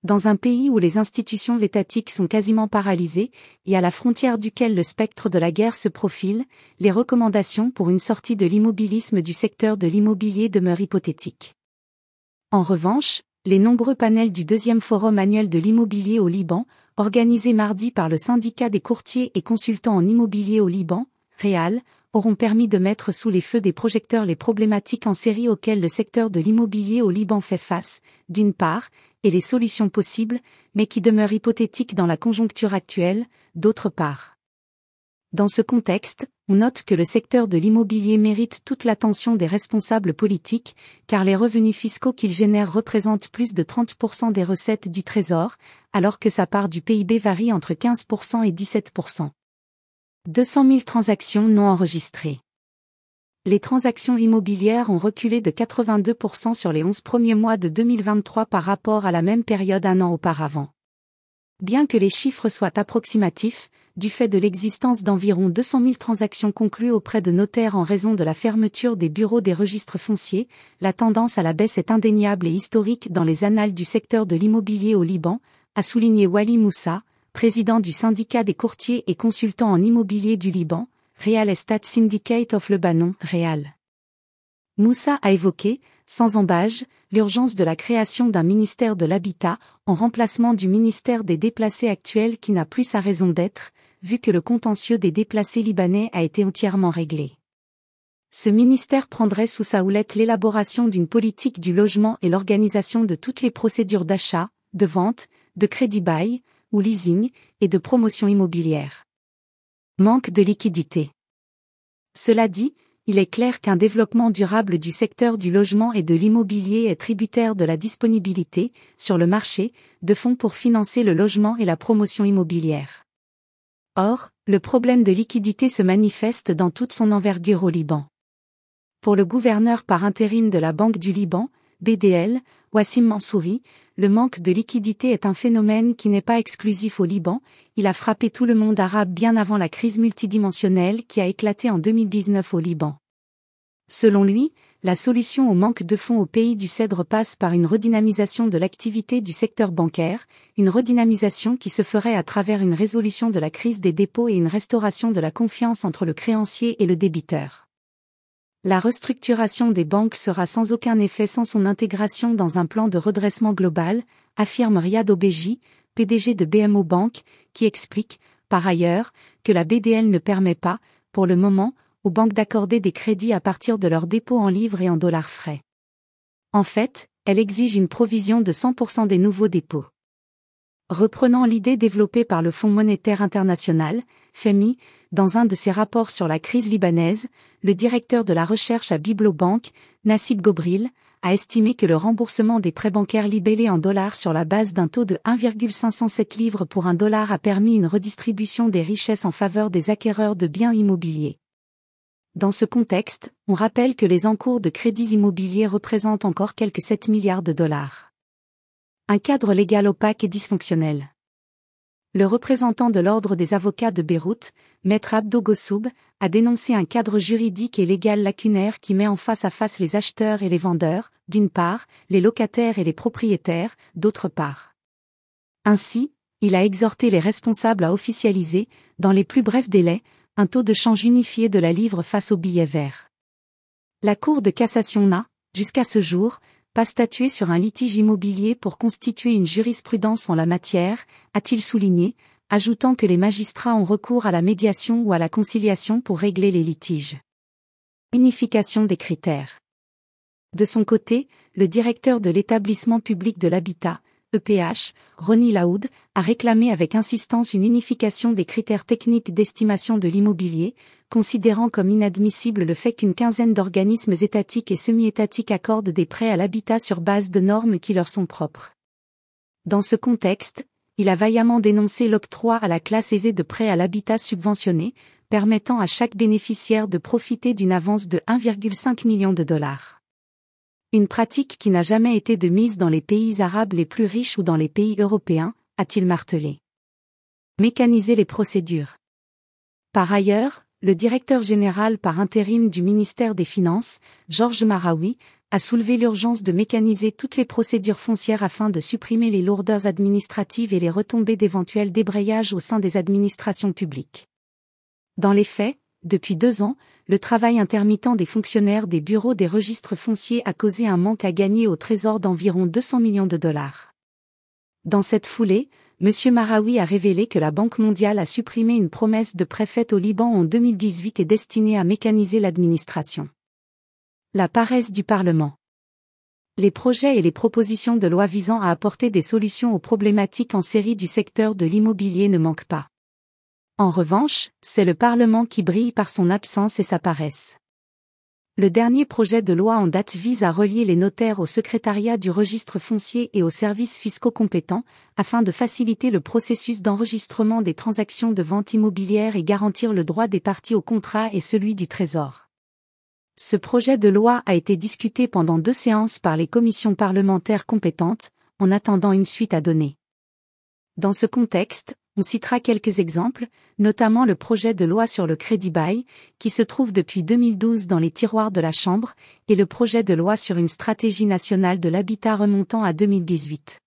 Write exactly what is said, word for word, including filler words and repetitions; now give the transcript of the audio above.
Dans un pays où les institutions étatiques sont quasiment paralysées, et à la frontière duquel le spectre de la guerre se profile, les recommandations pour une sortie de l'immobilisme du secteur de l'immobilier demeurent hypothétiques. En revanche, les nombreux panels du deuxième forum annuel de l'immobilier au Liban, organisé mardi par le syndicat des courtiers et consultants en immobilier au Liban, Real, auront permis de mettre sous les feux des projecteurs les problématiques en série auxquelles le secteur de l'immobilier au Liban fait face, d'une part, et les solutions possibles, mais qui demeurent hypothétiques dans la conjoncture actuelle, d'autre part. Dans ce contexte, on note que le secteur de l'immobilier mérite toute l'attention des responsables politiques, car les revenus fiscaux qu'il génère représentent plus de trente pour cent des recettes du Trésor, alors que sa part du P I B varie entre quinze pour cent et dix-sept pour cent. deux cent mille transactions non enregistrées. Les transactions immobilières ont reculé de quatre-vingt-deux pour cent sur les onze premiers mois de deux mille vingt-trois par rapport à la même période un an auparavant. Bien que les chiffres soient approximatifs, du fait de l'existence d'environ deux cent mille transactions conclues auprès de notaires en raison de la fermeture des bureaux des registres fonciers, la tendance à la baisse est indéniable et historique dans les annales du secteur de l'immobilier au Liban, a souligné Wali Moussa, président du syndicat des courtiers et consultants en immobilier du Liban, Real Estate Syndicate of Lebanon, Real. Moussa a évoqué, sans embâge, l'urgence de la création d'un ministère de l'Habitat, en remplacement du ministère des déplacés actuel qui n'a plus sa raison d'être, vu que le contentieux des déplacés libanais a été entièrement réglé. Ce ministère prendrait sous sa houlette l'élaboration d'une politique du logement et l'organisation de toutes les procédures d'achat, de vente, de crédit-bail, ou leasing, et de promotion immobilière. Manque de liquidité. Cela dit, il est clair qu'un développement durable du secteur du logement et de l'immobilier est tributaire de la disponibilité, sur le marché, de fonds pour financer le logement et la promotion immobilière. Or, le problème de liquidité se manifeste dans toute son envergure au Liban. Pour le gouverneur par intérim de la Banque du Liban, B D L, Wassim Mansouri, le manque de liquidité est un phénomène qui n'est pas exclusif au Liban, il a frappé tout le monde arabe bien avant la crise multidimensionnelle qui a éclaté en deux mille dix-neuf au Liban. Selon lui, la solution au manque de fonds au pays du Cèdre passe par une redynamisation de l'activité du secteur bancaire, une redynamisation qui se ferait à travers une résolution de la crise des dépôts et une restauration de la confiance entre le créancier et le débiteur. La restructuration des banques sera sans aucun effet sans son intégration dans un plan de redressement global, affirme Riyad Obeji, P D G de B M O Bank, qui explique, par ailleurs, que la B D L ne permet pas, pour le moment, aux banques d'accorder des crédits à partir de leurs dépôts en livres et en dollars frais. En fait, elle exige une provision de cent pour cent des nouveaux dépôts. Reprenant l'idée développée par le Fonds monétaire international, F M I, dans un de ses rapports sur la crise libanaise, le directeur de la recherche à Biblobank, Nassib Gobril, a estimé que le remboursement des prêts bancaires libellés en dollars sur la base d'un taux de un virgule cinq cent sept livres pour un dollar a permis une redistribution des richesses en faveur des acquéreurs de biens immobiliers. Dans ce contexte, on rappelle que les encours de crédits immobiliers représentent encore quelques sept milliards de dollars. Un cadre légal opaque et dysfonctionnel. Le représentant de l'Ordre des avocats de Beyrouth, Maître Abdo Gossoub, a dénoncé un cadre juridique et légal lacunaire qui met en face à face les acheteurs et les vendeurs, d'une part, les locataires et les propriétaires, d'autre part. Ainsi, il a exhorté les responsables à officialiser, dans les plus brefs délais, un taux de change unifié de la livre face au billet vert. La Cour de cassation n'a, jusqu'à ce jour, pas statué sur un litige immobilier pour constituer une jurisprudence en la matière, a-t-il souligné, ajoutant que les magistrats ont recours à la médiation ou à la conciliation pour régler les litiges. Unification des critères. De son côté, le directeur de l'établissement public de l'habitat, E P H, Roni Laoud, a réclamé avec insistance une unification des critères techniques d'estimation de l'immobilier, considérant comme inadmissible le fait qu'une quinzaine d'organismes étatiques et semi-étatiques accordent des prêts à l'habitat sur base de normes qui leur sont propres. Dans ce contexte, il a vaillamment dénoncé l'octroi à la classe aisée de prêts à l'habitat subventionnés, permettant à chaque bénéficiaire de profiter d'une avance de un virgule cinq million de dollars. Une pratique qui n'a jamais été de mise dans les pays arabes les plus riches ou dans les pays européens, a-t-il martelé. Mécaniser les procédures. Par ailleurs, le directeur général par intérim du ministère des Finances, Georges Maraoui, a soulevé l'urgence de mécaniser toutes les procédures foncières afin de supprimer les lourdeurs administratives et les retombées d'éventuels débrayages au sein des administrations publiques. Dans les faits, depuis deux ans, le travail intermittent des fonctionnaires des bureaux des registres fonciers a causé un manque à gagner au Trésor d'environ deux cents millions de dollars. Dans cette foulée, M. Maraoui a révélé que la Banque mondiale a supprimé une promesse de prêt faite au Liban en deux mille dix-huit et destinée à mécaniser l'administration. La paresse du Parlement. Les projets et les propositions de loi visant à apporter des solutions aux problématiques en série du secteur de l'immobilier ne manquent pas. En revanche, c'est le Parlement qui brille par son absence et sa paresse. Le dernier projet de loi en date vise à relier les notaires au secrétariat du registre foncier et aux services fiscaux compétents, afin de faciliter le processus d'enregistrement des transactions de vente immobilière et garantir le droit des parties au contrat et celui du Trésor. Ce projet de loi a été discuté pendant deux séances par les commissions parlementaires compétentes, en attendant une suite à donner. Dans ce contexte, on citera quelques exemples, notamment le projet de loi sur le crédit-bail, qui se trouve depuis deux mille douze dans les tiroirs de la Chambre, et le projet de loi sur une stratégie nationale de l'habitat remontant à deux mille dix-huit.